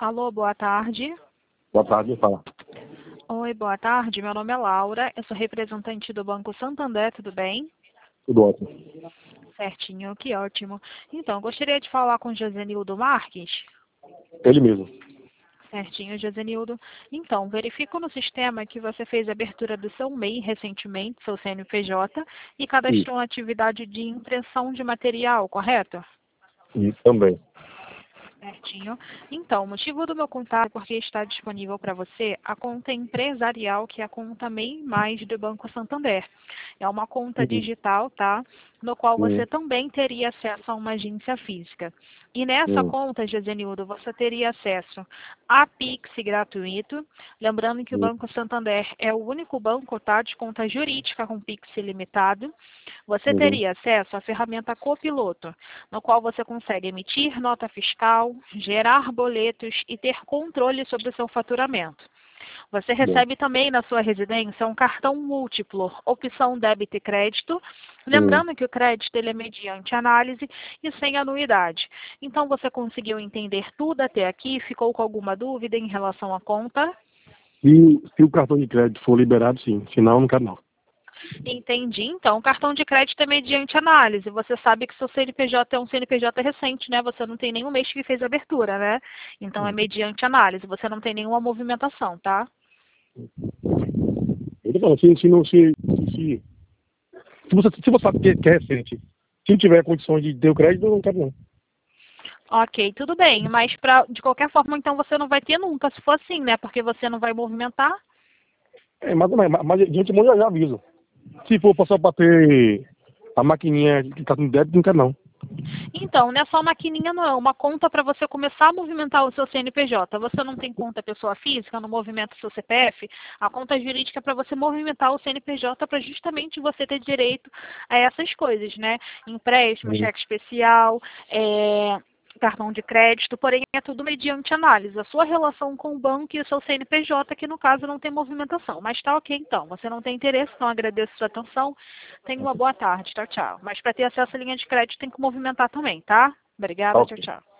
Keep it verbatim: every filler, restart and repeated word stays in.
Alô, boa tarde. Boa tarde, fala. Oi, boa tarde. Meu nome é Laura, eu sou representante do Banco Santander, tudo bem? Tudo ótimo. Certinho, que ótimo. Então, gostaria de falar com o Josenildo Marques. Ele mesmo. Certinho, Josenildo. Então, verifico no sistema que você fez a abertura do seu M E I recentemente, seu C N P J, e cadastrou uma atividade de impressão de material, correto? E também. Certinho. Então, o motivo do meu contato é porque está disponível para você a conta empresarial, que é a conta M E I Mais do Banco Santander. É uma conta Uhum. digital, tá? No qual você Uhum. também teria acesso a uma agência física. E nessa Uhum. conta, Josenildo, você teria acesso a Pix gratuito. Lembrando que o Uhum. Banco Santander é o único banco, tá, de conta jurídica com Pix ilimitado. Você Uhum. teria acesso à ferramenta Copiloto, no qual você consegue emitir nota fiscal, gerar boletos e ter controle sobre o seu faturamento. Você Bom. recebe também na sua residência um cartão múltiplo, opção débito e crédito. Uhum. Lembrando que o crédito ele é mediante análise e sem anuidade. Então, você conseguiu entender tudo até aqui? Ficou com alguma dúvida em relação à conta? E se o cartão de crédito for liberado, sim. Senão, não quero não. Entendi. Então, o cartão de crédito é mediante análise. Você sabe que seu C N P J é um C N P J recente, né? Você não tem nenhum mês que fez a abertura, né? Então, é Uhum. mediante análise. Você não tem nenhuma movimentação, tá? Eu tô falando, se, se não se. Se, se, você, se você sabe que, que é recente, se não tiver condições de ter o crédito, eu não quero não. Ok, tudo bem. Mas, pra, de qualquer forma, então, você não vai ter nunca, se for assim, né? Porque você não vai movimentar. É, mas, mas, mas de antemão eu já aviso. Se for só para ter a maquininha que tá no débito, não quero não. Então, não é só maquininha, não. É uma conta para você começar a movimentar o seu C N P J. Você não tem conta pessoa física, não movimenta o seu C P F. A conta jurídica é para você movimentar o C N P J para justamente você ter direito a essas coisas, né? Empréstimo, Uhum. cheque especial, é, cartão de crédito, porém é tudo mediante análise. A sua relação com o banco e o seu C N P J, que no caso não tem movimentação. Mas tá ok então. Você não tem interesse, então agradeço a sua atenção. Tenha uma boa tarde. Tchau, tchau. Mas para ter acesso à linha de crédito tem que movimentar também, tá? Tá Obrigada. Tchau, ok. tchau.